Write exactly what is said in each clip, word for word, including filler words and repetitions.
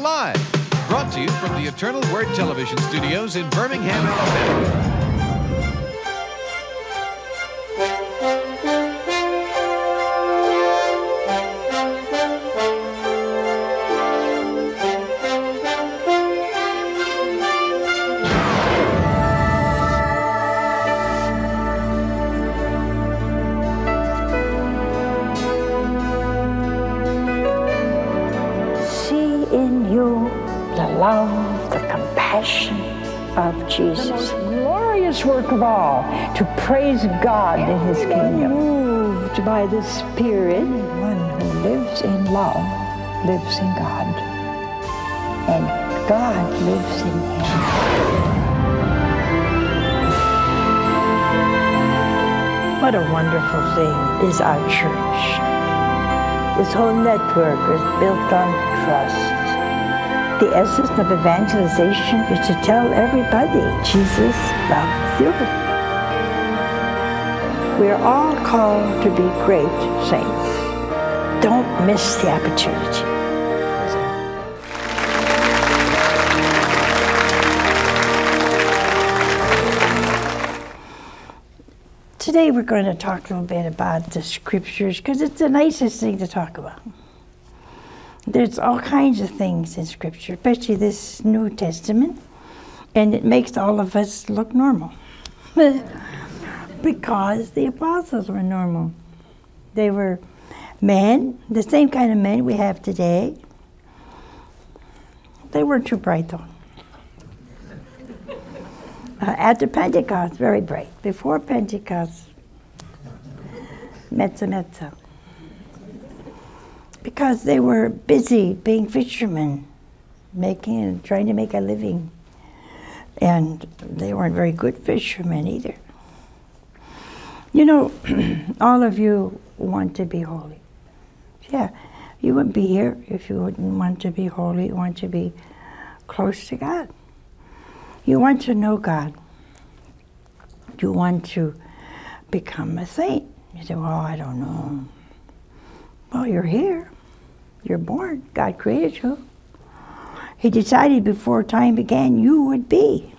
Alive, brought to you from the Eternal Word Television Studios in Birmingham, Alabama. Love, the compassion of Jesus. The most glorious work of all, to praise God in His kingdom. Moved by the Spirit, one who lives in love lives in God, and God lives in him. What a wonderful thing is our church. This whole network is built on trust. The essence of evangelization is to tell everybody Jesus loves you. We are all called to be great saints. Don't miss the opportunity. Today we're going to talk a little bit about the scriptures because it's the nicest thing to talk about. There's all kinds of things in Scripture, especially this New Testament, and it makes all of us look normal. Because the apostles were normal. They were men, the same kind of men we have today. They weren't too bright, though. Uh, after Pentecost, very bright. Before Pentecost, mezza mezza. Because they were busy being fishermen, making and trying to make a living. And they weren't very good fishermen either. You know, all of you want to be holy. Yeah, you wouldn't be here if you wouldn't want to be holy, you want to be close to God. You want to know God. You want to become a saint. You say, well, I don't know. Well, you're here. You're born. God created you. He decided before time began you would be.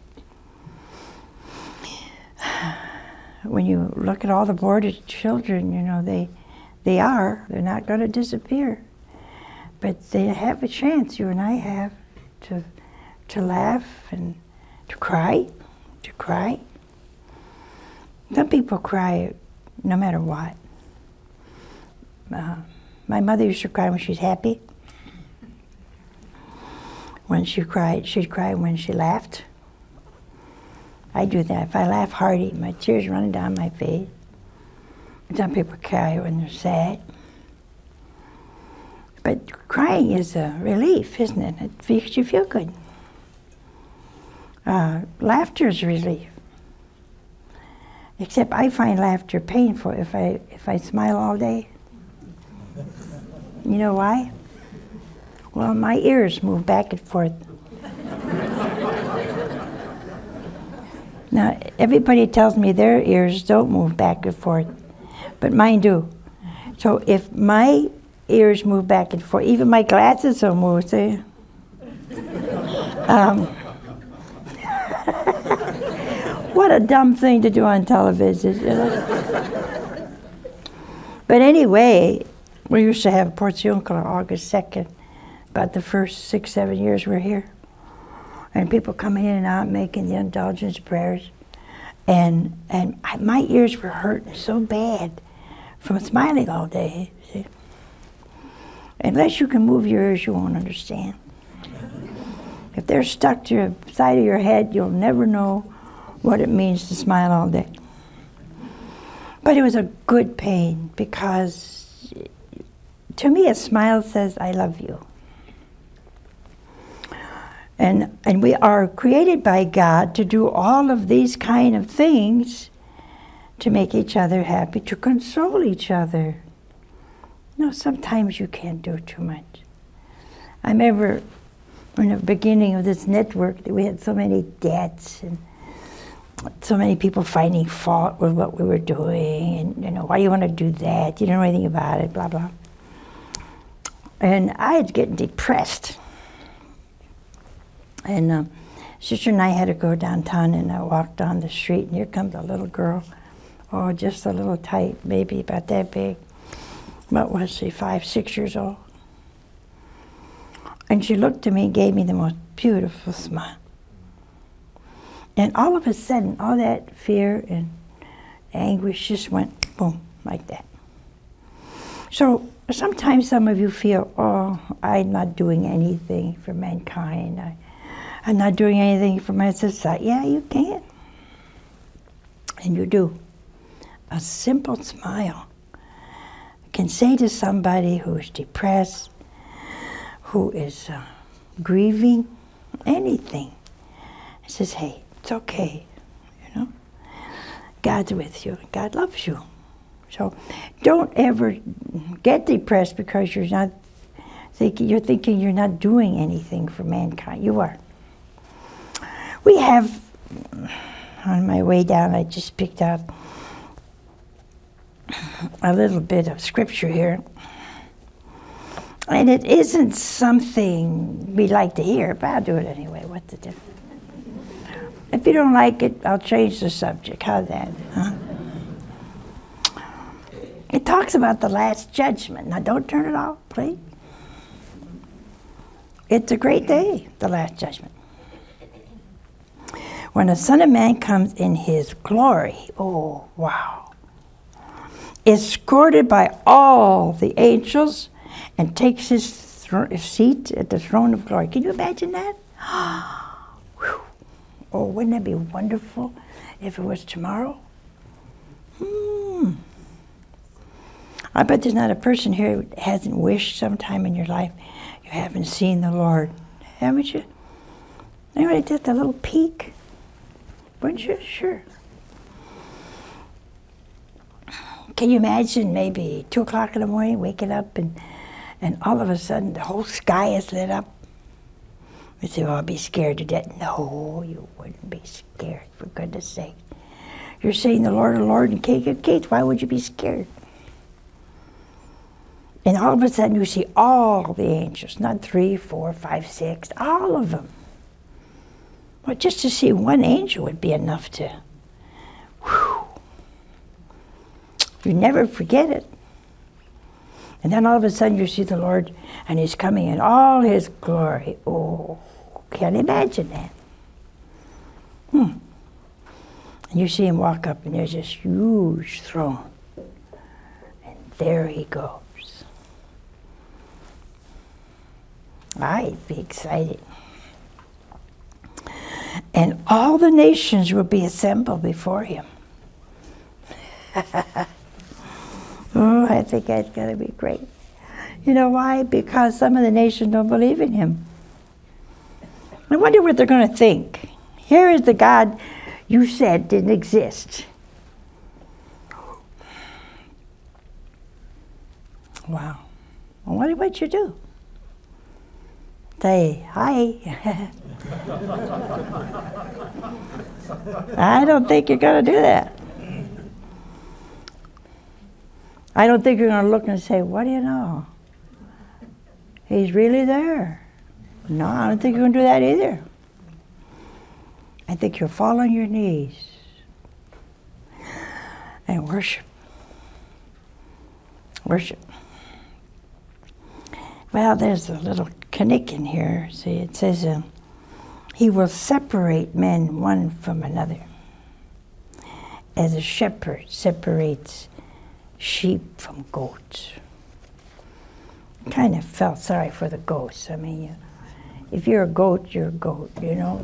When you look at all the aborted children, you know, they they are. They're not going to disappear. But they have a chance, you and I have, to to laugh and to cry, to cry. Some people cry no matter what. Uh, my mother used to cry when she's happy. When she cried, she'd cry when she laughed. I do that. If I laugh hearty, my tears running down my face. Some people cry when they're sad. But crying is a relief, isn't it? It makes you feel good. Uh, laughter is a relief. Except I find laughter painful if I if I smile all day. You know why? Well, my ears move back and forth. Now, everybody tells me their ears don't move back and forth, but mine do. So if my ears move back and forth, even my glasses will move, see? Um, what a dumb thing to do on television, you know? But anyway, we used to have Porciuncle on August second, about the first six, seven years we're here. And people coming in and out making the indulgence prayers. And and I, my ears were hurting so bad from smiling all day. See? Unless you can move your ears, you won't understand. If they're stuck to the side of your head, you'll never know what it means to smile all day. But it was a good pain because to me a smile says, I love you. And, and we are created by God to do all of these kind of things to make each other happy, to console each other. You know, sometimes you can't do too much. I remember in the beginning of this network that we had so many debts and so many people finding fault with what we were doing, and you know, why do you want to do that? You don't know anything about it, blah, blah. And I was getting depressed. And um, Sister and I had to go downtown, and I walked down the street, and here comes a little girl. Oh, just a little tight, maybe about that big. What was she, five, six years old? And she looked at me and gave me the most beautiful smile. And all of a sudden, all that fear and anguish just went boom, like that. So sometimes some of you feel, oh, I'm not doing anything for mankind. I, I'm not doing anything for my society. Yeah, you can. And you do. A simple smile can say to somebody who is depressed, who is uh, grieving, anything, it says, hey, it's okay, you know? God's with you. God loves you. So don't ever get depressed because you're not thinking, you're thinking you're not doing anything for mankind. You are. We have, on my way down, I just picked out a little bit of scripture here. And it isn't something we like to hear, but I'll do it anyway. What's the difference? If you don't like it, I'll change the subject. How's that? Huh? It talks about the last judgment. Now, don't turn it off, please. It's a great day, the last judgment. When the Son of Man comes in his glory, oh, wow, escorted by all the angels and takes his, his seat at the throne of glory. Can you imagine that? Oh, wouldn't that be wonderful if it was tomorrow? Hmm. I bet there's not a person here who hasn't wished sometime in your life you haven't seen the Lord. Haven't you? Anybody just a little peek? Wouldn't you? Sure. Can you imagine maybe two o'clock in the morning, waking up and, and all of a sudden the whole sky is lit up? You say, well, I'll be scared to death. No, you wouldn't be scared, for goodness sake. You're saying the Lord, the Lord, and King of Kings. Why would you be scared? And all of a sudden you see all the angels, not three, four, five, six, all of them. Well, just to see one angel would be enough to, whew. You never forget it. And then all of a sudden you see the Lord and he's coming in all his glory. Oh, can't imagine that. Hmm. And you see him walk up and there's this huge throne. And there he goes. I'd be excited. And all the nations will be assembled before him. Oh, I think that's going to be great. You know why? Because some of the nations don't believe in him. I wonder what they're going to think. Here is the God you said didn't exist. Wow. I wonder what you do. Say, hi. I don't think you're going to do that. I don't think you're going to look and say, what do you know? He's really there. No, I don't think you're going to do that either. I think you'll fall on your knees and worship. Worship. Well, there's a little knick in here. See, it says, uh, he will separate men one from another, as a shepherd separates sheep from goats. Kind of felt sorry for the goats. I mean, you, if you're a goat, you're a goat, you know.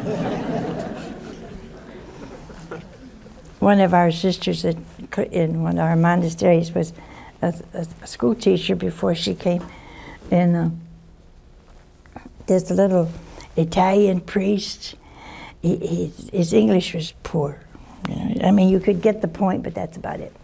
One of our sisters at, in one of our monasteries was a, a, a school teacher before she came. And uh, there's a little Italian priest. He, he, his English was poor. You know? I mean, you could get the point, but that's about it.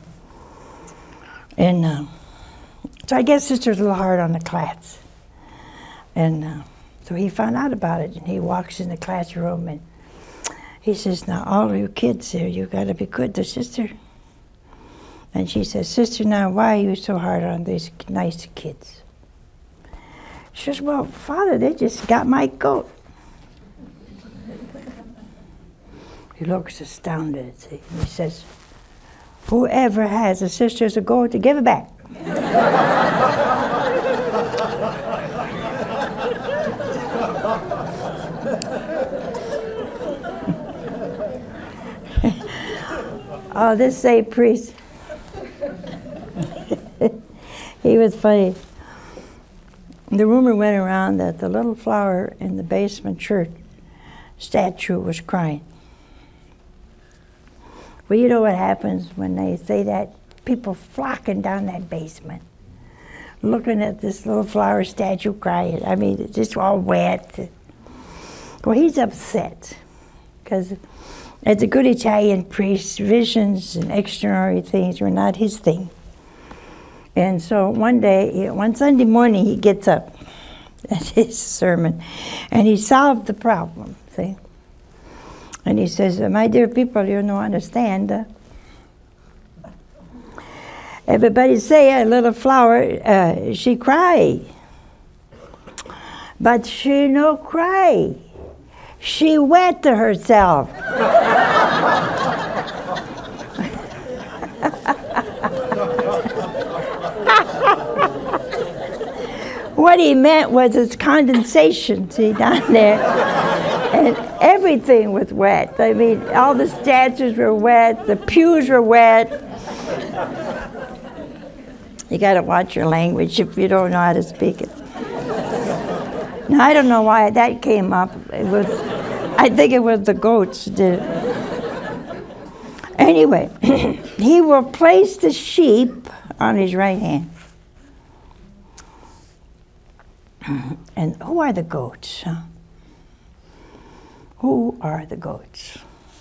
And uh, so I guess Sister's a little hard on the class. And uh, so he found out about it, and he walks in the classroom, and he says, now, all of you kids here, you got to be good to Sister. And she says, Sister, now, why are you so hard on these nice kids? She says, well, Father, they just got my goat. He looks astounded, see, and he says, whoever has a sister's a goat to give it back. Oh, this saved priest. He was funny. The rumor went around that the little flower in the basement church statue was crying. Well, you know what happens when they say that? People flocking down that basement, looking at this little flower statue crying. I mean, it's just all wet. Well, he's upset, because as a good Italian priest, visions and extraordinary things were not his thing. And so one day, one Sunday morning, he gets up at his sermon, and he solved the problem, see? And he says, my dear people, you don't understand. Uh, everybody say a little flower, uh, she cry. But she no cry. She wet to herself. What he meant was it's condensation, see, down there. And everything was wet. I mean, all the statues were wet, the pews were wet. You got to watch your language if you don't know how to speak it. Now, I don't know why that came up. It was, I think it was the goats did it. Anyway, he will place the sheep on his right hand. And who are the goats? Huh? Who are the goats?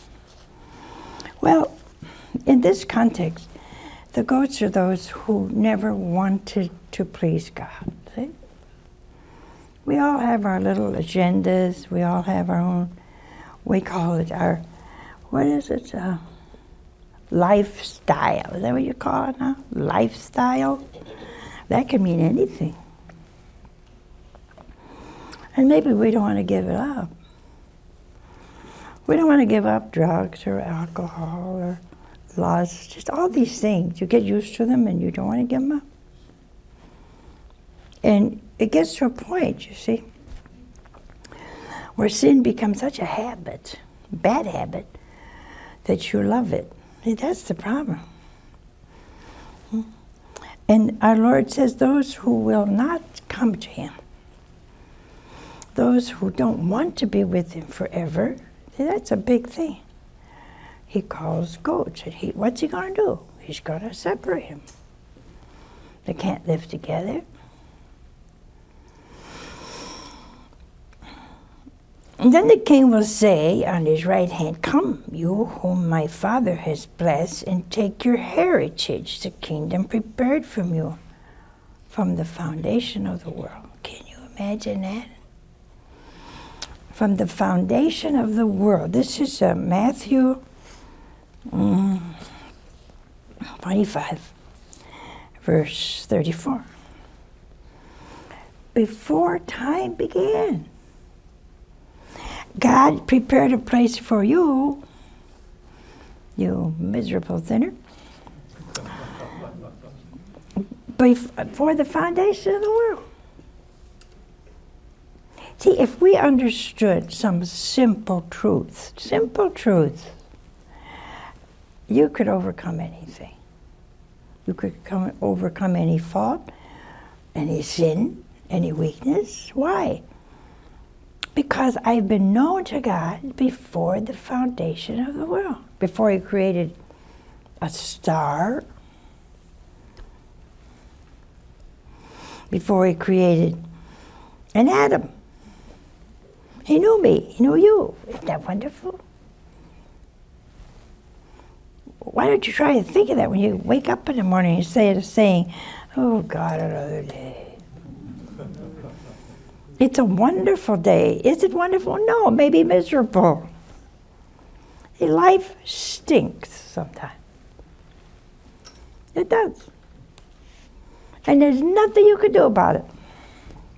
Well, in this context, the goats are those who never wanted to please God. See? We all have our little agendas. We all have our own, we call it our, what is it? Uh, lifestyle. Is that what you call it now? Lifestyle? That can mean anything. And maybe we don't want to give it up. We don't want to give up drugs or alcohol or lust, just all these things. You get used to them and you don't want to give them up. And it gets to a point, you see, where sin becomes such a habit, bad habit, that you love it. See, that's the problem. And our Lord says those who will not come to him, those who don't want to be with him forever, see, that's a big thing. He calls goats, and he, what's he going to do? He's going to separate them. They can't live together. And then the king will say on his right hand, come, you whom my Father has blessed, and take your heritage, the kingdom prepared from you from the foundation of the world. Can you imagine that? From the foundation of the world. This is uh, Matthew mm, twenty-five, verse thirty-four. Before time began, God prepared a place for you, you miserable sinner, before the foundation of the world. See, if we understood some simple truths, simple truths, you could overcome anything. You could come, overcome any fault, any sin, any weakness. Why? Because I've been known to God before the foundation of the world. Before he created a star, before he created an atom. He knew me, he knew you. Isn't that wonderful? Why don't you try to think of that when you wake up in the morning and say a saying, oh God, another day. It's a wonderful day. Is it wonderful? No, it may be miserable. Life stinks sometimes. It does. And there's nothing you can do about it.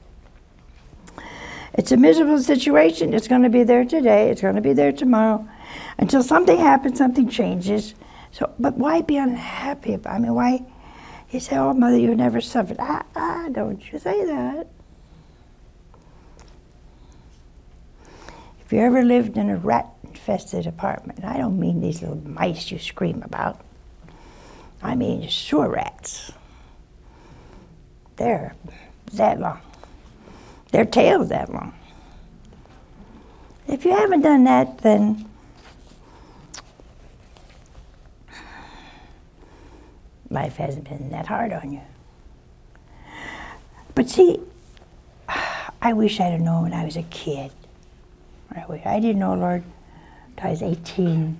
It's a miserable situation. It's going to be there today. It's going to be there tomorrow. Until something happens, something changes. So, but why be unhappy about? I mean, why? You say, "Oh, mother, you never suffered." Ah, ah, don't you say that. If you ever lived in a rat-infested apartment, and I don't mean these little mice you scream about. I mean sewer rats. They're that long. Their tail's that long. If you haven't done that, then life hasn't been that hard on you. But see, I wish I'd have known when I was a kid. I, wish, I didn't know, Lord, until I was eighteen.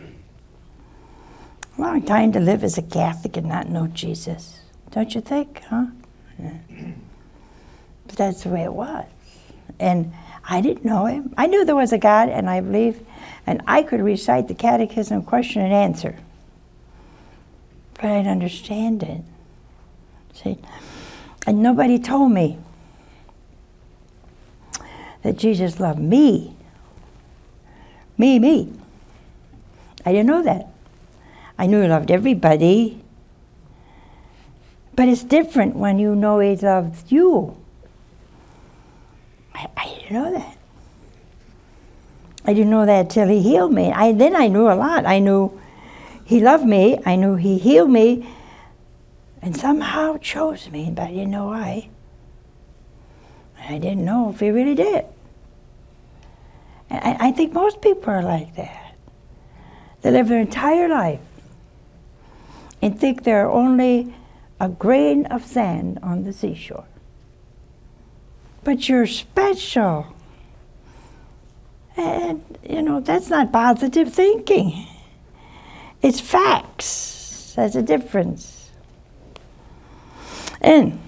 A long time to live as a Catholic and not know Jesus. Don't you think, huh? Yeah. But that's the way it was. And I didn't know him. I knew there was a God, and I believed, and I could recite the catechism question and answer. But I didn't understand it. See? And nobody told me that Jesus loved me. Me, me. I didn't know that. I knew he loved everybody. But it's different when you know he loves you. I, I didn't know that. I didn't know that till he healed me. I, then I knew a lot. I knew he loved me. I knew he healed me. And somehow chose me, but I didn't know why. I didn't know if he really did. And I, I think most people are like that. They live their entire life and think they're only a grain of sand on the seashore. But you're special. And, you know, that's not positive thinking. It's facts. There's a difference. And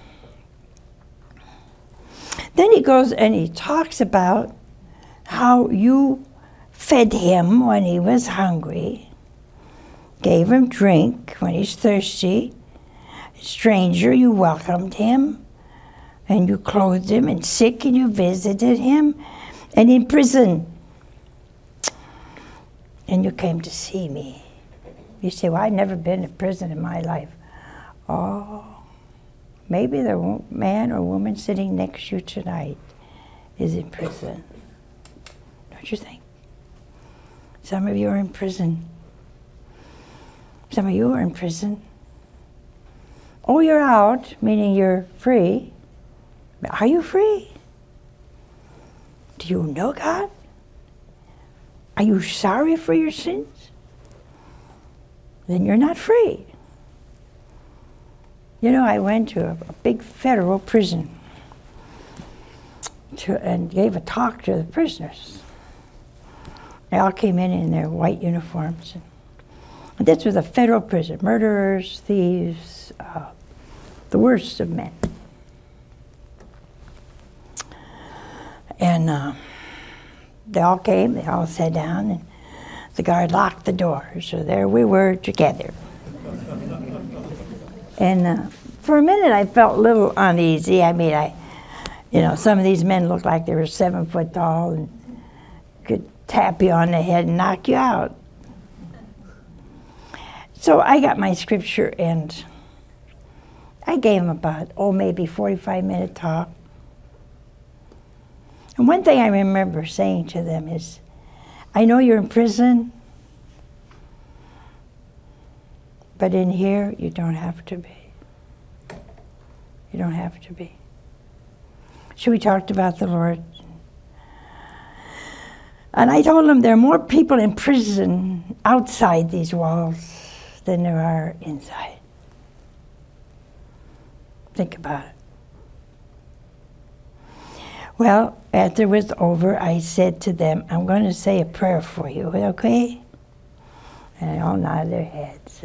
then he goes and he talks about how you fed him when he was hungry, gave him drink when he's thirsty. Stranger, you welcomed him, and you clothed him, and sick, and you visited him, and in prison, and you came to see me. You say, well, I've never been in prison in my life. Oh, maybe the man or woman sitting next to you tonight is in prison. Don't you think? Some of you are in prison. Some of you are in prison. Oh, you're out, meaning you're free. But are you free? Do you know God? Are you sorry for your sins? Then you're not free. You know, I went to a, a big federal prison to, and gave a talk to the prisoners. They all came in in their white uniforms. And, and this was a federal prison. Murderers, thieves, uh, the worst of men. And uh, they all came, they all sat down, and the guard locked the door. So there we were together. And uh, for a minute I felt a little uneasy. I mean, I, you know, some of these men looked like they were seven foot tall and could tap you on the head and knock you out. So I got my scripture and I gave them about, oh, maybe forty-five minute talk. And one thing I remember saying to them is, I know you're in prison, but in here you don't have to be. You don't have to be. So we talked about the Lord. And I told them there are more people in prison outside these walls than there are inside. Think about it. Well, after it was over, I said to them, I'm going to say a prayer for you, okay? And they all nodded their heads.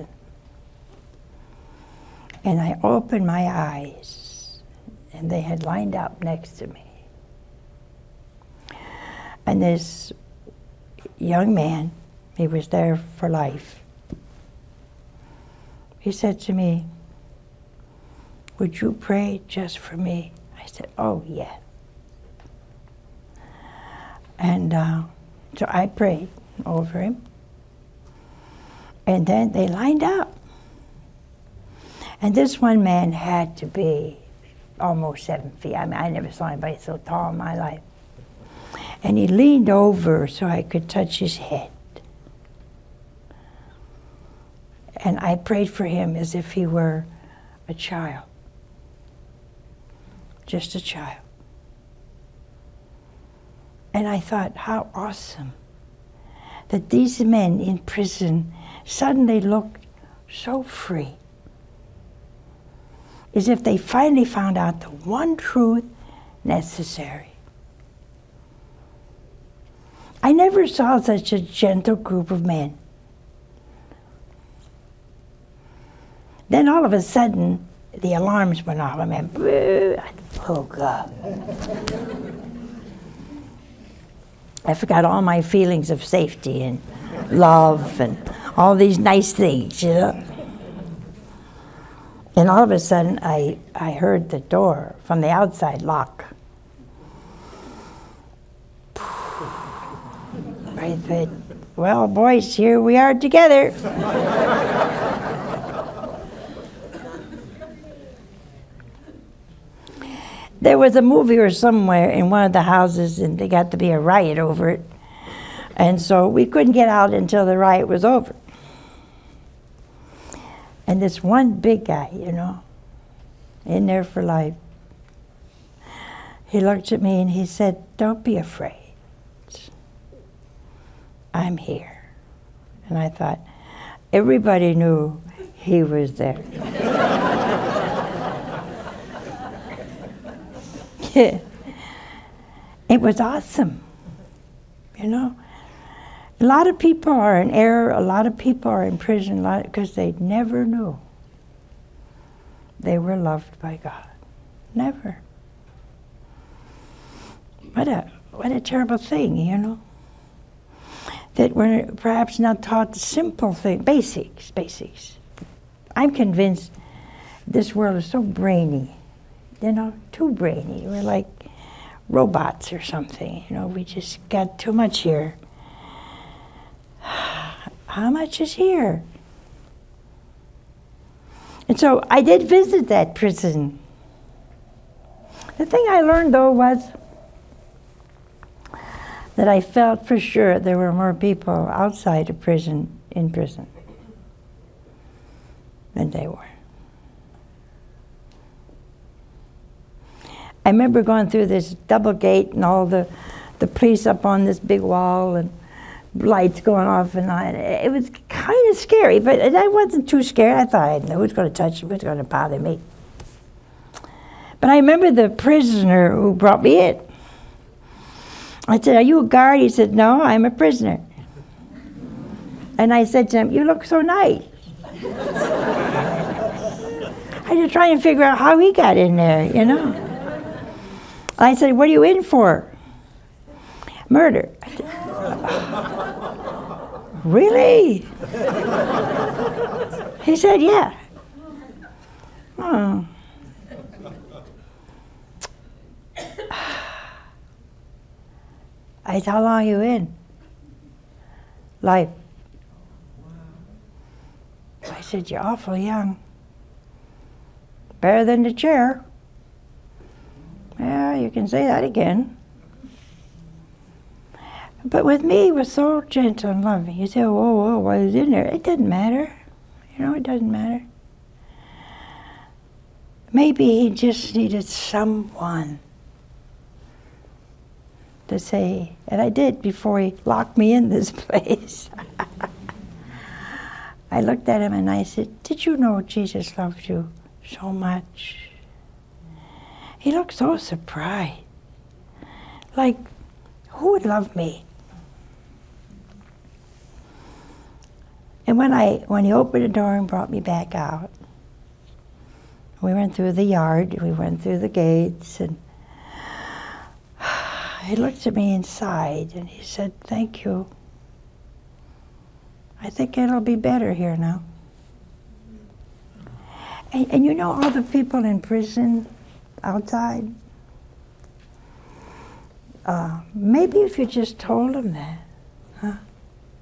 And I opened my eyes, and they had lined up next to me. And this young man, he was there for life. He said to me, would you pray just for me? I said, oh, yeah. And uh, so I prayed. over him. And then they lined up. And this one man had to be almost seven feet. I mean, I never saw anybody so tall in my life. And he leaned over so I could touch his head. And I prayed for him as if he were a child. Just a child. And I thought, how awesome that these men in prison suddenly looked so free. As if they finally found out the one truth necessary. I never saw such a gentle group of men. Then all of a sudden, the alarms went off. I mean, oh God. I forgot all my feelings of safety and love and all these nice things, you know. And all of a sudden, I, I heard the door from the outside lock. I said, well, boys, here we are together. There was a movie or somewhere in one of the houses, and there got to be a riot over it. And so we couldn't get out until the riot was over. And this one big guy, you know, in there for life, he looked at me and he said, don't be afraid. I'm here. And I thought, everybody knew he was there. Yeah. It was awesome, you know. A lot of people are in error, a lot of people are in prison because they never knew they were loved by God. Never. What a, what a terrible thing, you know. That we're perhaps not taught the simple thing, basics, basics. I'm convinced this world is so brainy, you know, too brainy. We're like robots or something, you know, we just got too much here. How much is here? And so I did visit that prison. The thing I learned, though, was that I felt for sure there were more people outside of prison in prison than they were. I remember going through this double gate and all the, the police up on this big wall and lights going off and on. It was kind of scary, but I wasn't too scared. I thought, I didn't know who's going to touch me, who's going to bother me. But I remember the prisoner who brought me in. I said, are you a guard? He said, no, I'm a prisoner. And I said to him, you look so nice. I was trying to figure out how he got in there, you know. I said, what are you in for? Murder. Really? He said, yeah. Oh. I said, how long are you in? Life. I said, you're awful young. Better than the chair. Yeah, you can say that again. But with me, he was so gentle and loving. You say, whoa, whoa, what is in there? It doesn't matter. You know, it doesn't matter. Maybe he just needed someone to say, and I did before he locked me in this place. I looked at him and I said, did you know Jesus loves you so much? He looked so surprised. Like, who would love me? And when I when he opened the door and brought me back out, we went through the yard, we went through the gates, and he looked at me inside and he said, thank you. I think it'll be better here now. And, and you know all the people in prison outside? Uh, maybe if you just told them that, huh?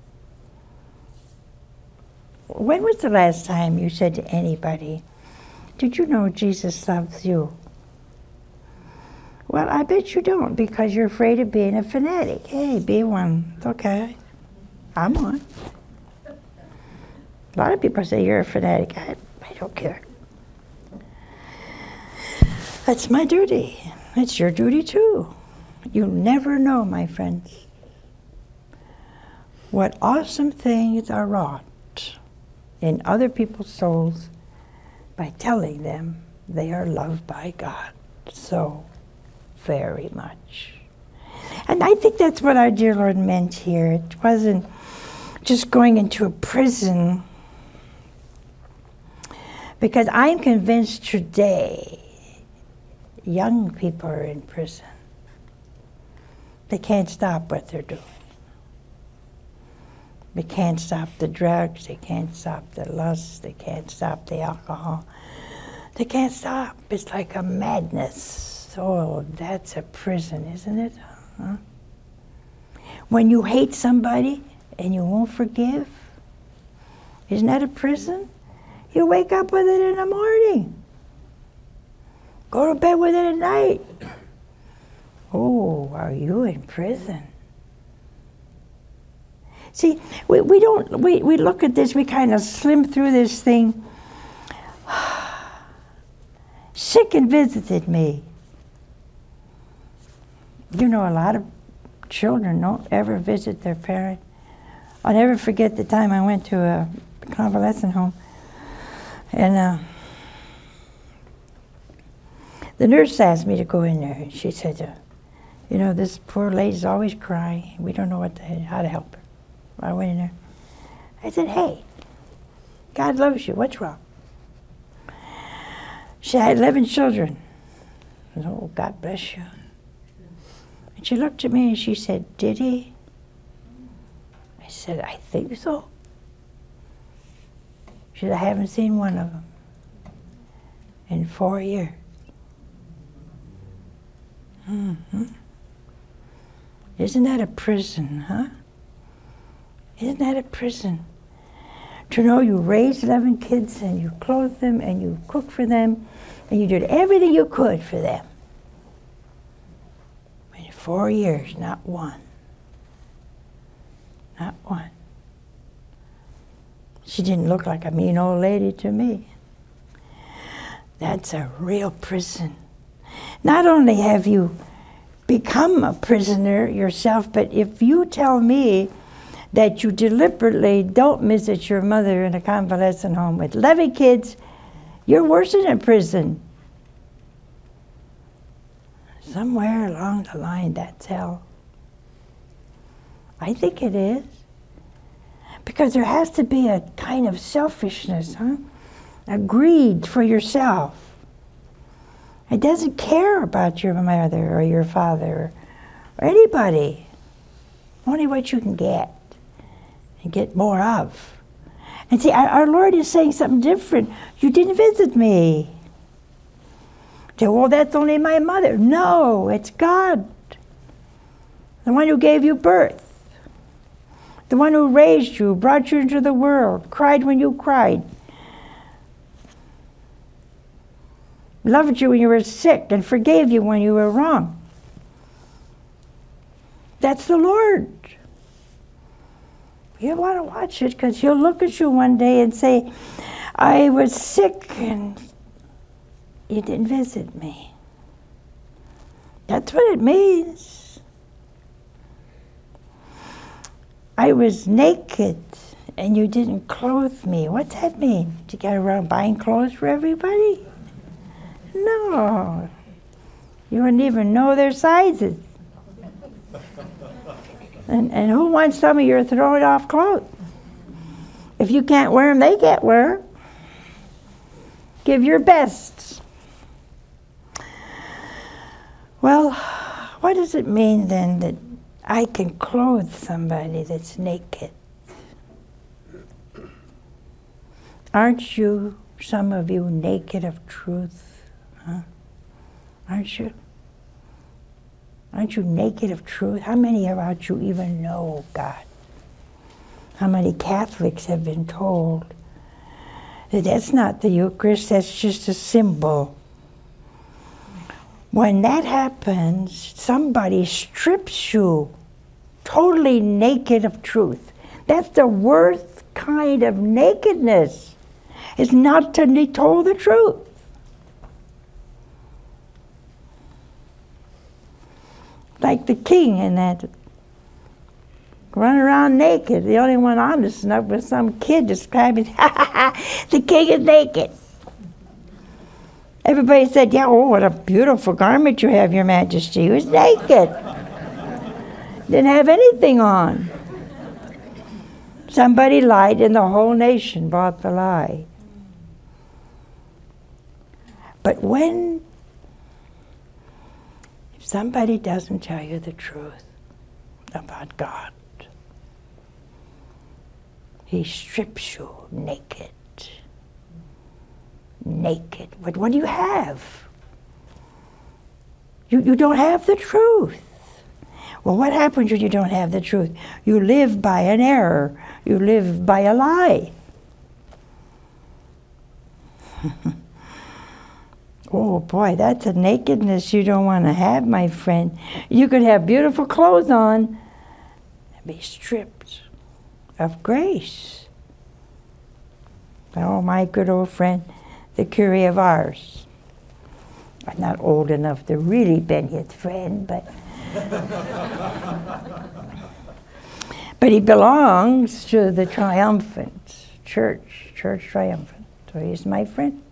when was the last time you said to anybody, did you know Jesus loves you? Well, I bet you don't, because you're afraid of being a fanatic. Hey, be one. It's okay. I'm one. A lot of people say you're a fanatic. I, I don't care. That's my duty. It's your duty too. You never know, my friends, what awesome things are wrought in other people's souls by telling them they are loved by God so very much. And I think that's what our dear Lord meant here. It wasn't just going into a prison, because I'm convinced today young people are in prison. They can't stop what they're doing. They can't stop the drugs, they can't stop the lust, they can't stop the alcohol. They can't stop. It's like a madness. Oh, that's a prison, isn't it? Huh? When you hate somebody and you won't forgive, isn't that a prison? You wake up with it in the morning. Go to bed with it at night. Oh, are you in prison? See, we, we don't, we, we look at this, we kind of slim through this thing. Sick and visited me. You know, a lot of children don't ever visit their parent. I'll never forget the time I went to a convalescent home, and uh, the nurse asked me to go in there, and she said, uh, you know, this poor lady's always crying. We don't know what to, how to help her. I went in there. I said, hey, God loves you. What's wrong? She had eleven children. I said, oh, God bless you. And she looked at me and she said, did he? I said, I think so. She said, I haven't seen one of them in four years. Mm-hmm. Isn't that a prison, huh? Isn't that a prison? To know you raised eleven kids and you clothed them and you cooked for them and you did everything you could for them. In four years, not one. Not one. She didn't look like a mean old lady to me. That's a real prison. Not only have you become a prisoner yourself, but if you tell me that you deliberately don't visit your mother in a convalescent home with eleven kids, you're worse than a prison. Somewhere along the line, that's hell. I think it is. Because there has to be a kind of selfishness, huh? A greed for yourself. It doesn't care about your mother or your father or anybody. Only what you can get and get more of. And see, our, our Lord is saying something different. You didn't visit me. Say, well, that's only my mother. No, it's God. The one who gave you birth. The one who raised you, brought you into the world, cried when you cried. Loved you when you were sick and forgave you when you were wrong. That's the Lord. You want to watch it, because he'll look at you one day and say, I was sick and you didn't visit me. That's what it means. I was naked and you didn't clothe me. What's that mean? Did you get around buying clothes for everybody? No. You wouldn't even know their sizes. And, and who wants some of your thrown off clothes? If you can't wear them, they can't wear them. Give your best. Well, what does it mean then that I can clothe somebody that's naked? Aren't you, some of you, naked of truth? Huh? Aren't you? Aren't you naked of truth? How many about you even know God? How many Catholics have been told That's not the Eucharist, that's just a symbol. When that happens, somebody strips you totally naked of truth. That's the worst kind of nakedness, is not to be told the truth. Like the king in that, run around naked. The only one honest enough was some kid describing, ha ha ha, the king is naked. Everybody said, yeah, oh, what a beautiful garment you have, Your Majesty. He was naked. Didn't have anything on. Somebody lied and the whole nation bought the lie. But when if somebody doesn't tell you the truth about God, He strips you naked. Naked. But what do you have? You, you don't have the truth. Well, what happens when you don't have the truth? You live by an error. You live by a lie. Oh boy, that's a nakedness you don't want to have, my friend. You could have beautiful clothes on and be stripped of grace. Oh, my good old friend, the Curé of Ars. I'm not old enough to really be his friend, but but he belongs to the triumphant church, church triumphant. So he's my friend.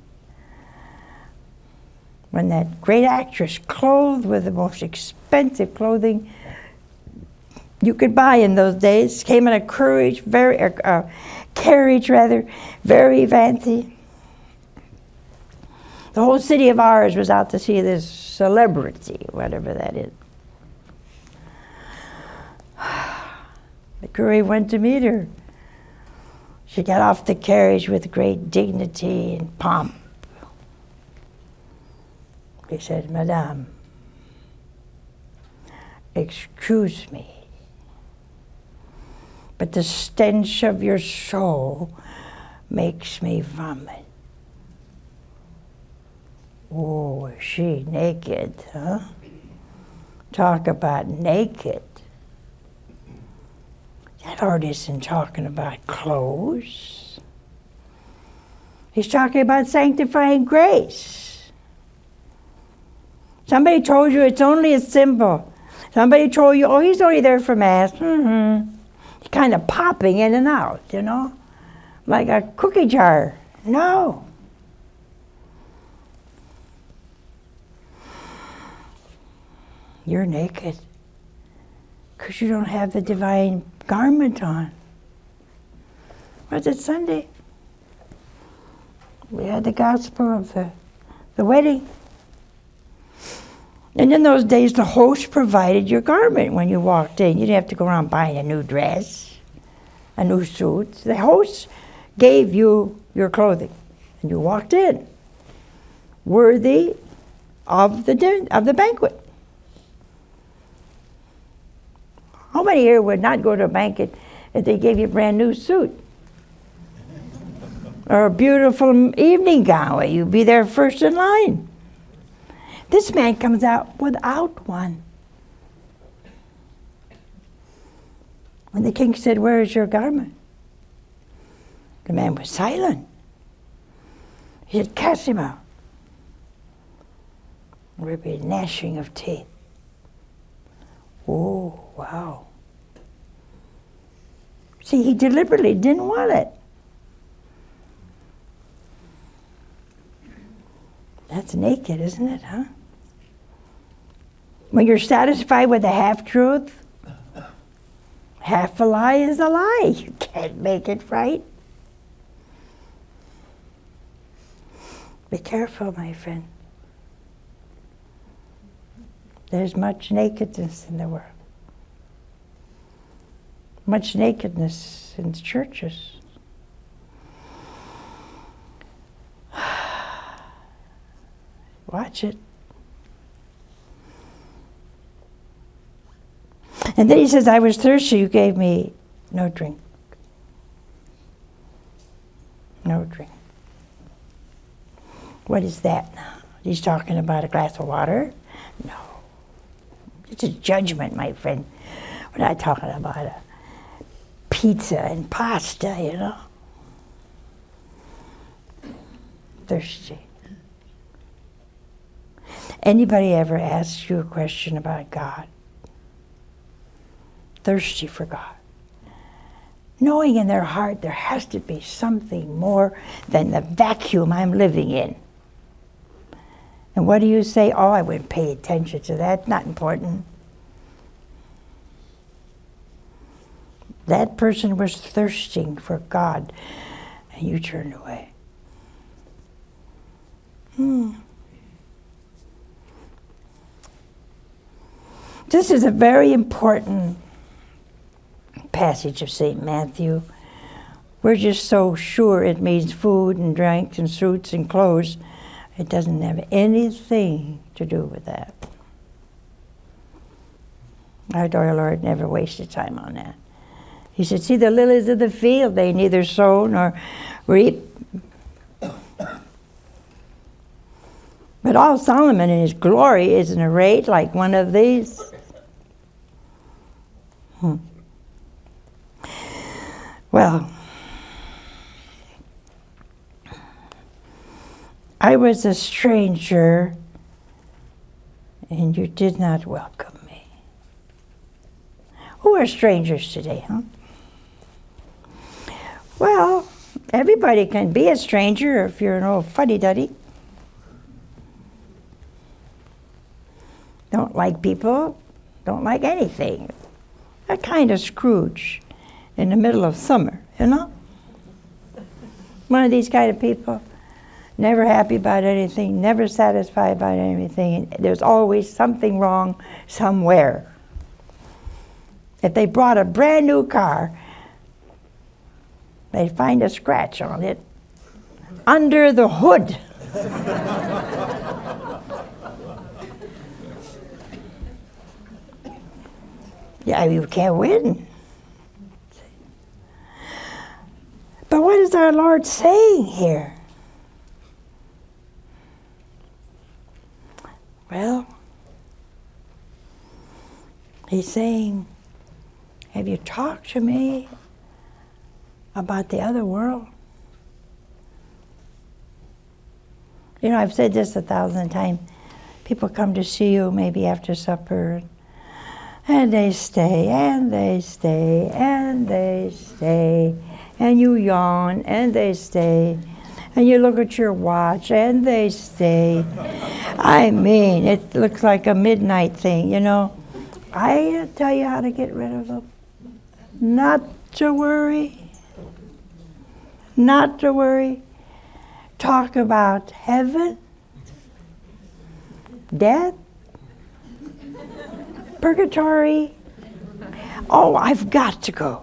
When that great actress, clothed with the most expensive clothing you could buy in those days, came in a carriage, very uh, carriage rather, very fancy. The whole city of Ars was out to see this celebrity, whatever that is. The curé went to meet her. She got off the carriage with great dignity and pomp. He said, Madame, excuse me, but the stench of your soul makes me vomit. Oh, is she naked, huh? Talk about naked. That Lord isn't talking about clothes. He's talking about sanctifying grace. Somebody told you it's only a symbol. Somebody told you, oh, he's only there for Mass. Mm-hmm. He's kind of popping in and out, you know, like a cookie jar. No. You're naked because you don't have the divine garment on. Was it Sunday? We had the gospel of the, the wedding. And in those days, the host provided your garment when you walked in. You didn't have to go around buying a new dress, a new suit. The host gave you your clothing, and you walked in, worthy of the din- of the banquet. How many here would not go to a banquet if they gave you a brand new suit? Or a beautiful evening gown where you'd be there first in line. This man comes out without one. When the king said, where is your garment? The man was silent. He said, cast him out. There would be a gnashing of teeth. Oh, wow. See, he deliberately didn't want it. That's naked, isn't it, huh? When you're satisfied with a half-truth, half a lie is a lie. You can't make it right. Be careful, my friend. There's much nakedness in the world. Much nakedness in churches. Watch it. And then he says, I was thirsty, you gave me no drink. No drink. What is that now? He's talking about a glass of water? No. It's a judgment, my friend. We're not talking about a pizza and pasta, you know. Thirsty. Anybody ever asked you a question about God? Thirsty for God. Knowing in their heart there has to be something more than the vacuum I'm living in. And what do you say? Oh, I wouldn't pay attention to that. Not important. That person was thirsting for God, and you turned away. Hmm. This is a very important passage of Saint Matthew. We're just so sure it means food and drinks and suits and clothes. It doesn't have anything to do with that. Our dear Lord never wasted time on that. He said, see the lilies of the field, they neither sow nor reap. But all Solomon in his glory isn't arrayed like one of these. Hmm. Well, I was a stranger, and you did not welcome me. Who are strangers today, huh? Well, everybody can be a stranger if you're an old fuddy-duddy. Don't like people, don't like anything. A kind of Scrooge in the middle of summer, you know? One of these kind of people, never happy about anything, never satisfied about anything, and there's always something wrong somewhere. If they brought a brand new car, they'd find a scratch on it under the hood. Yeah, you can't win. But what is our Lord saying here? Well, he's saying, have you talked to me about the other world? You know, I've said this a thousand times. People come to see you maybe after supper, and they stay, and they stay, and they stay, and you yawn, and they stay, and you look at your watch, and they stay. I mean, it looks like a midnight thing, you know. I tell you how to get rid of them. Not to worry. Not to worry. Talk about heaven, death, purgatory. Oh, I've got to go.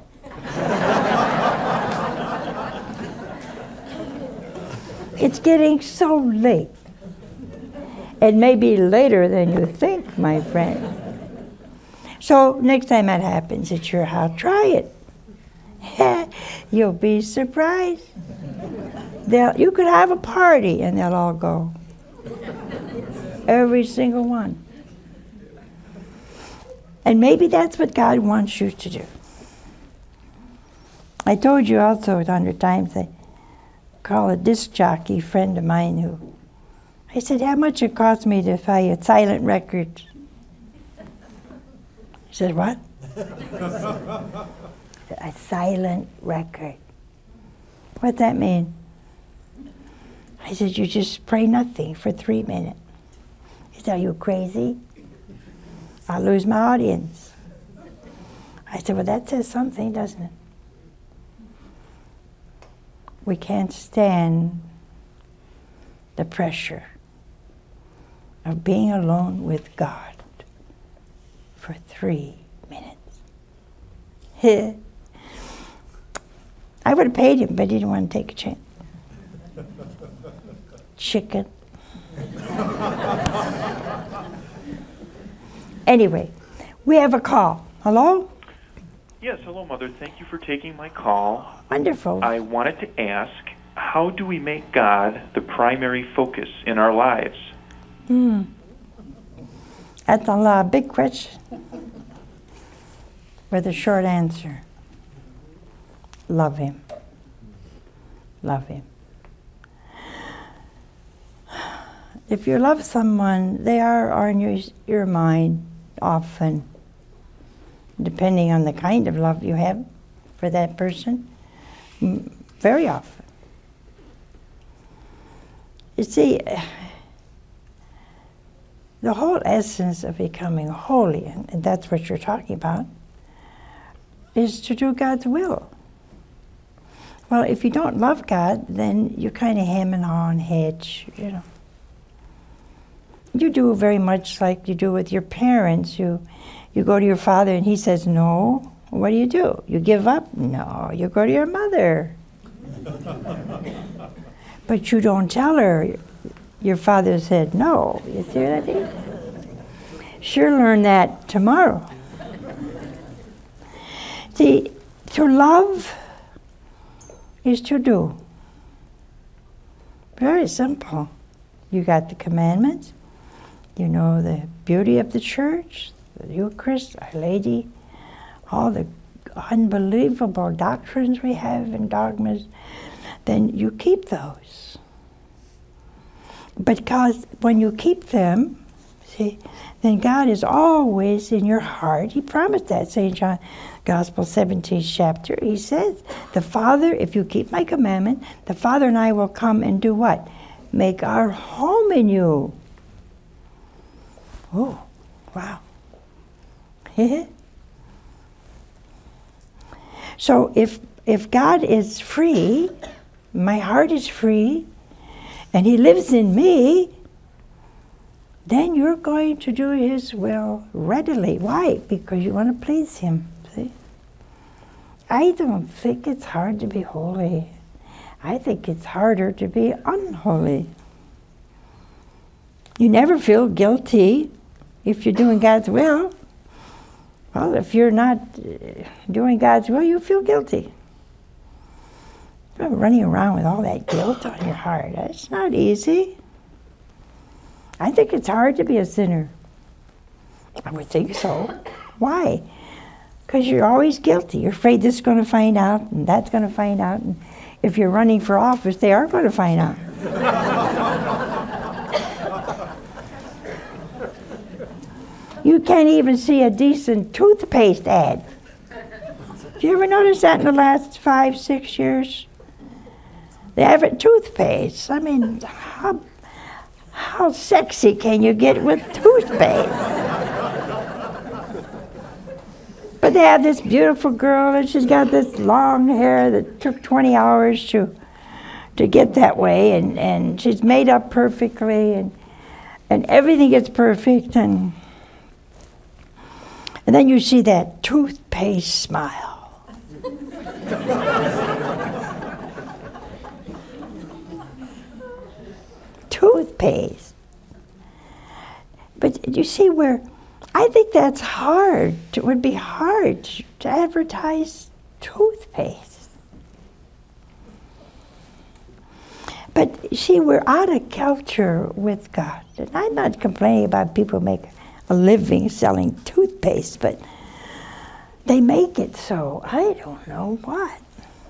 It's getting so late. It may be later than you think, my friend. So next time that happens at your house, try it. You'll be surprised. They'll, you could have a party and they'll all go. Every single one. And maybe that's what God wants you to do. I told you also a hundred times, I call a disc jockey friend of mine who, I said, how much it cost me to buy a silent record? He said, what? A silent record. What's that mean? I said, you just pray nothing for three minutes. He said, are you crazy? I'll lose my audience. I said, well, that says something, doesn't it? We can't stand the pressure of being alone with God for three minutes. I would have paid him, but he didn't want to take a chance. Chicken. Anyway, we have a call. Hello? Yes, hello, Mother. Thank you for taking my call. Wonderful. I wanted to ask, how do we make God the primary focus in our lives? Hmm. That's a lot, big question. With a short answer. Love Him. Love Him. If you love someone, they are on your, your mind often, depending on the kind of love you have for that person, very often. You see, the whole essence of becoming holy, and that's what you're talking about, is to do God's will. Well, if you don't love God, then you kind of hem and haw and hedge, you know. You do very much like you do with your parents. You, you go to your father and he says no. What do you do? You give up? No. You go to your mother. But you don't tell her your father said no. You see what I mean? She'll learn that tomorrow. See, to love is to do. Very simple. You got the commandments. You know the beauty of the church, the Eucharist, Our Lady, all the unbelievable doctrines we have and dogmas, then you keep those. Because when you keep them, see, then God is always in your heart. He promised that, Saint John Gospel seventeenth chapter. He says, the Father, if you keep my commandment, the Father and I will come and do what? Make our home in you. Oh, wow. So if if God is free, my heart is free, and He lives in me, then you're going to do His will readily. Why? Because you want to please Him. See? I don't think it's hard to be holy. I think it's harder to be unholy. You never feel guilty if you're doing God's will. Well, if you're not doing God's will, you feel guilty. You're running around with all that guilt on your heart. It's not easy. I think it's hard to be a sinner. I would think so. Why? Because you're always guilty. You're afraid this is going to find out, and that's going to find out. And if you're running for office, they are going to find out. You can't even see a decent toothpaste ad. Did you ever notice that in the last five, six years? They have a toothpaste. I mean, how, how sexy can you get with toothpaste? But they have this beautiful girl, and she's got this long hair that took twenty hours to to get that way, and, and she's made up perfectly, and and everything is perfect, and and then you see that toothpaste smile. Toothpaste. But you see where, I think that's hard. It would be hard to advertise toothpaste. But see, we're out of culture with God. And I'm not complaining about people making a living selling toothpaste, but they make it so. I don't know what.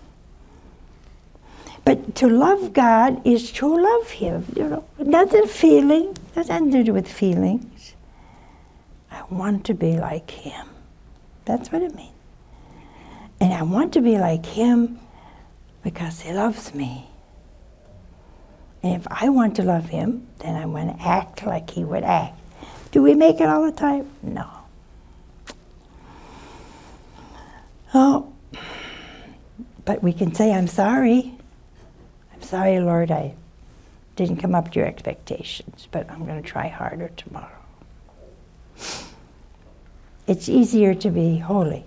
But to love God is to love Him. You know, nothing feeling, nothing to do with feelings. I want to be like Him. That's what it means. And I want to be like Him because He loves me. And if I want to love Him, then I want to act like He would act. Do we make it all the time? No. Oh, but we can say, I'm sorry. I'm sorry, Lord, I didn't come up to your expectations, but I'm going to try harder tomorrow. It's easier to be holy.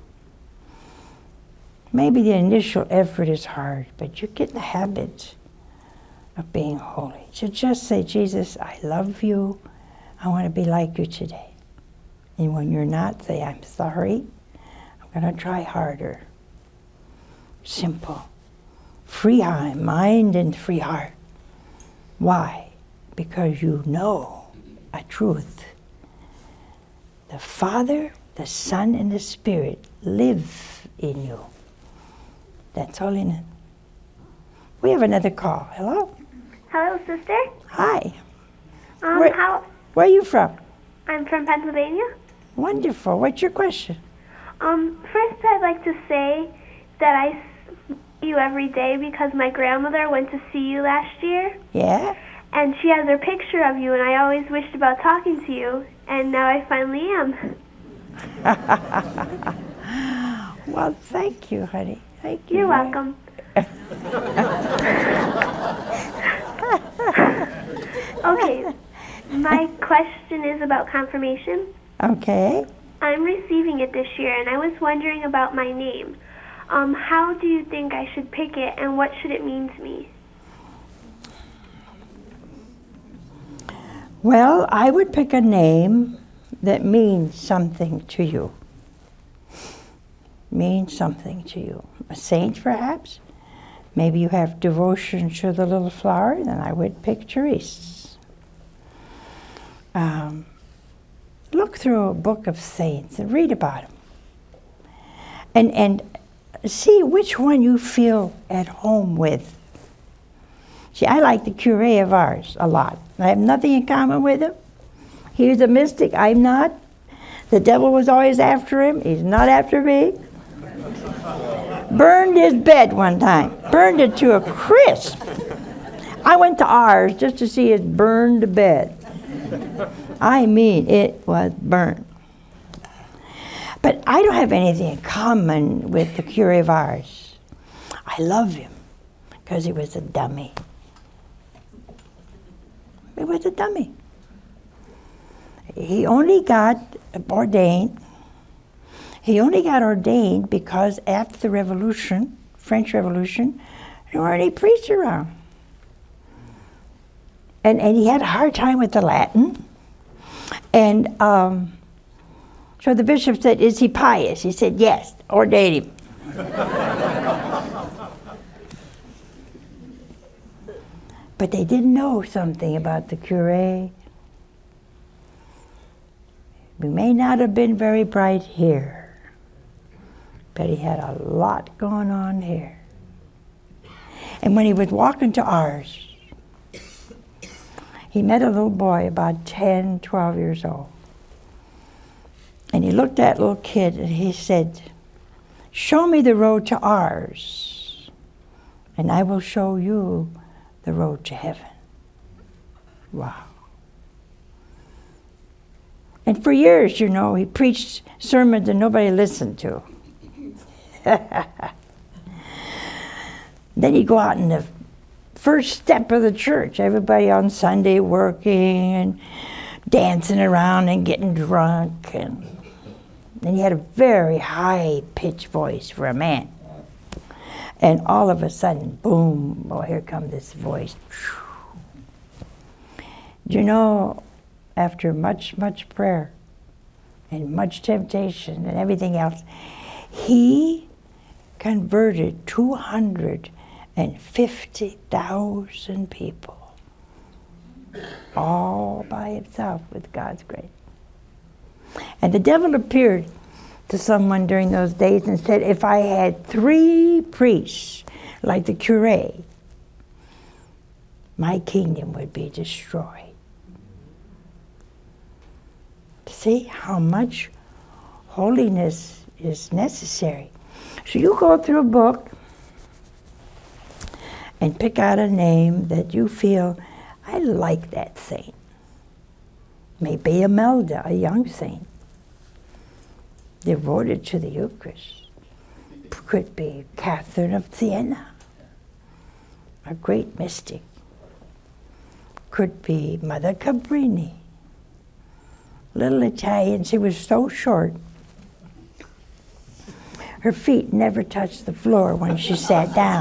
Maybe the initial effort is hard, but you get in the habit of being holy. So just say, Jesus, I love you. I want to be like you today. And when you're not, say, I'm sorry. I'm going to try harder. Simple. free mind and free heart. Why? Because you know a truth. The Father, the Son, and the Spirit live in you. That's all in it. We have another call. Hello? Hello, sister. Hi. Um, Where- how? Where are you from? I'm from Pennsylvania. Wonderful. What's your question? Um, first, I'd like to say that I s- you every day because my grandmother went to see you last year, Yeah? and she has her picture of you, and I always wished about talking to you, and now I finally am. Well, thank you, honey. Thank you. You're very- welcome. Okay, my question is about confirmation. Okay. I'm receiving it this year, and I was wondering about my name. Um, how do you think I should pick it, and what should it mean to me? Well, I would pick a name that means something to you. Means something to you. A saint, perhaps? Maybe you have devotion to the little flower, then I would pick Therese. Um, look through a book of saints and read about them. And, and see which one you feel at home with. See, I like the curé of ours a lot. I have nothing in common with him. He was a mystic, I'm not. The devil was always after him, he's not after me. Burned his bed one time, burned it to a crisp. I went to ours just to see his burned bed. I mean, it was burnt. But I don't have anything in common with the curé of ours. I love him because he was a dummy. He was a dummy. He only got ordained. He only got ordained because after the Revolution, French Revolution, there weren't any priests around. And, and he had a hard time with the Latin. And um, so the bishop said, is he pious? He said, yes, ordain him. But they didn't know something about the curé. He may not have been very bright here, but he had a lot going on here. And when he was walking to ours, he met a little boy about ten, twelve years old. And he looked at that little kid and he said, show me the road to ours, and I will show you the road to heaven. Wow. And for years, you know, he preached sermons that nobody listened to. Then he'd go out in the first step of the church, everybody on Sunday working and dancing around and getting drunk. And then he had a very high-pitched voice for a man. And all of a sudden, boom, oh, here comes this voice. You know, after much, much prayer and much temptation and everything else, he converted two hundred fifty thousand people, all by himself with God's grace. And the devil appeared to someone during those days and said, if I had three priests like the curé, my kingdom would be destroyed. See how much holiness is necessary. So you go through a book and pick out a name that you feel, I like that saint. Maybe Imelda, a young saint, devoted to the Eucharist. Could be Catherine of Siena, a great mystic. Could be Mother Cabrini, little Italian. She was so short, her feet never touched the floor when she sat down.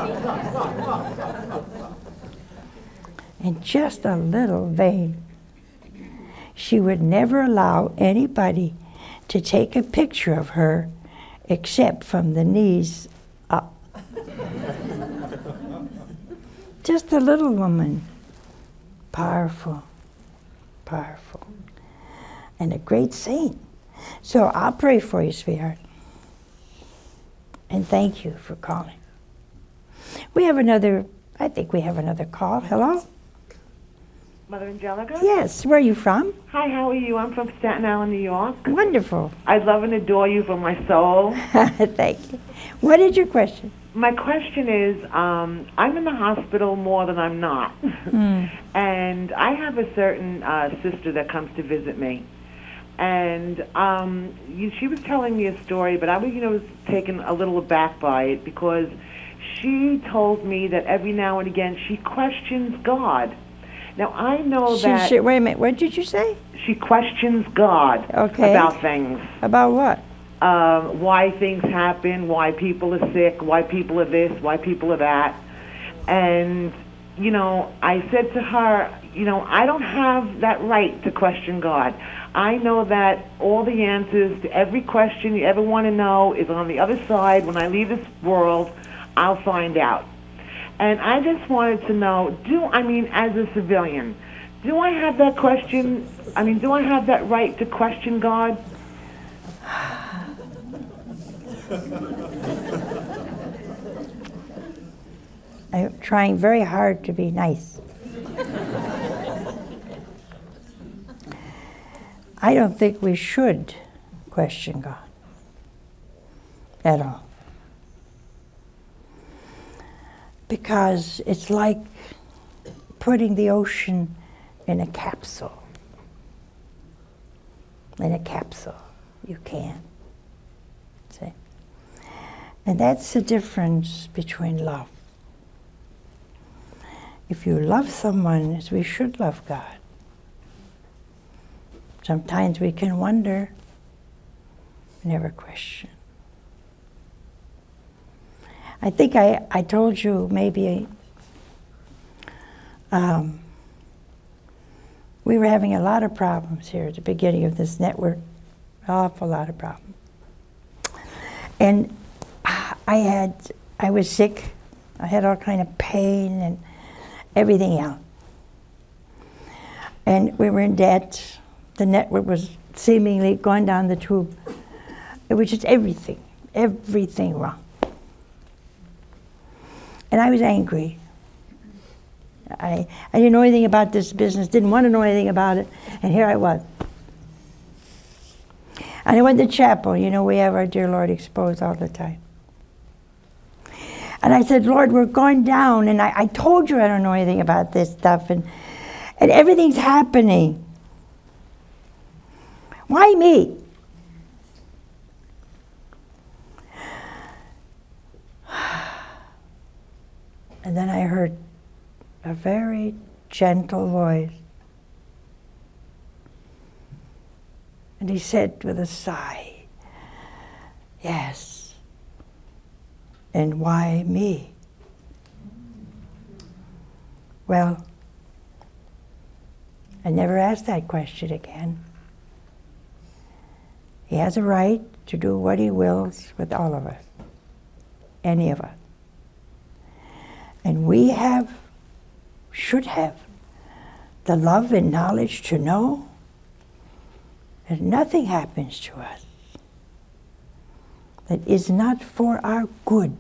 And just a little vain. She would never allow anybody to take a picture of her except from the knees up. Just a little woman. Powerful. Powerful. And a great saint. So I'll pray for you, sweetheart. And thank you for calling. We have another, I think we have another call. Hello? Mother Angelica? Yes. Where are you from? Hi, how are you? I'm from Staten Island, New York. Wonderful. I love and adore you from my soul. Thank you. What is your question? My question is, um, I'm in the hospital more than I'm not. Mm. And I have a certain uh, sister that comes to visit me. And um, you, she was telling me a story, but I was, you know, was taken a little aback by it because she told me that every now and again she questions God. Now, I know She, that she, wait a minute. What did you say? she questions God Okay. about things. About what? Um, why things happen, why people are sick, why people are this, why people are that. And, you know, I said to her, you know, I don't have that right to question God. I know that all the answers to every question you ever want to know is on the other side. When I leave this world, I'll find out. And I just wanted to know, do, I mean, as a civilian, do I have that question, I mean, do I have that right to question God? I'm trying very hard to be nice. I don't think we should question God at all. Because it's like putting the ocean in a capsule. In a capsule. You can't. See? And that's the difference between love. If you love someone as we should love God, sometimes we can wonder, never question. I think I, I told you maybe um, we were having a lot of problems here at the beginning of this network, an awful lot of problems. And I had, I was sick, I had all kind of pain and everything else. And we were in debt. The network was seemingly going down the tube. It was just everything, everything wrong. And I was angry. I, I didn't know anything about this business, didn't want to know anything about it, and here I was. And I went to chapel. You know, we have our dear Lord exposed all the time. And I said, Lord, we're going down, and I, I told you I don't know anything about this stuff, and, and everything's happening. Why me? And then I heard a very gentle voice. And he said with a sigh, yes. And why me? Well, I never asked that question again. He has a right to do what he wills with all of us, any of us. And we have, should have, the love and knowledge to know that nothing happens to us that is not for our good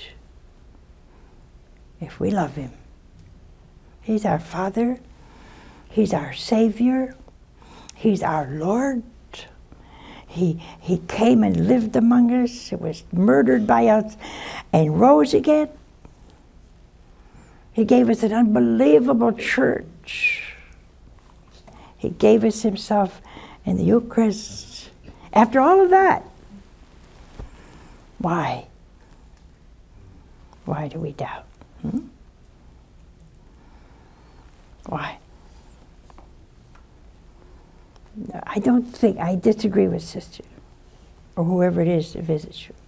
if we love him. He's our Father. He's our Savior. He's our Lord. He, he came and lived among us, was murdered by us, and rose again. He gave us an unbelievable church. He gave us himself in the Eucharist. After all of that, why? Why do we doubt? Hmm? Why? I don't think, I disagree with Sister, or whoever it is that visits you.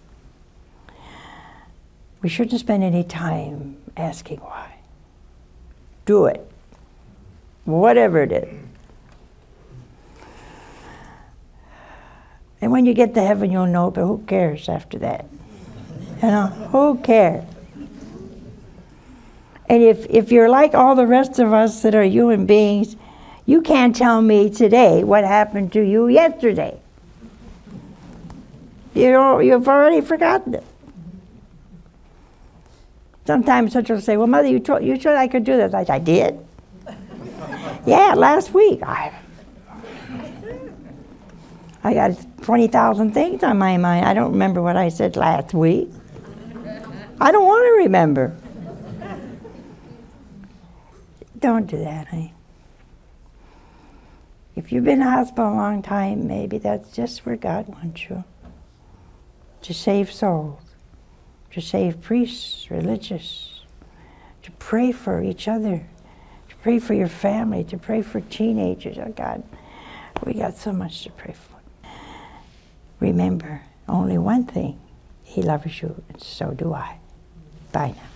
We shouldn't spend any time asking why. Do it. Whatever it is. And when you get to heaven, you'll know, but who cares after that? You know, who cares? And if, if you're like all the rest of us that are human beings, you can't tell me today what happened to you yesterday. You know, you've already forgotten it. Sometimes such will say, well, Mother, you told you said I could do this. I, I did. Yeah, last week. I, I got twenty thousand things on my mind. I don't remember what I said last week. I don't want to remember. Don't do that, honey. If you've been in the hospital a long time, maybe that's just where God wants you. To save souls, to save priests, religious, to pray for each other, to pray for your family, to pray for teenagers. Oh God, we got so much to pray for. Remember, only one thing, He loves you, and so do I. Bye now.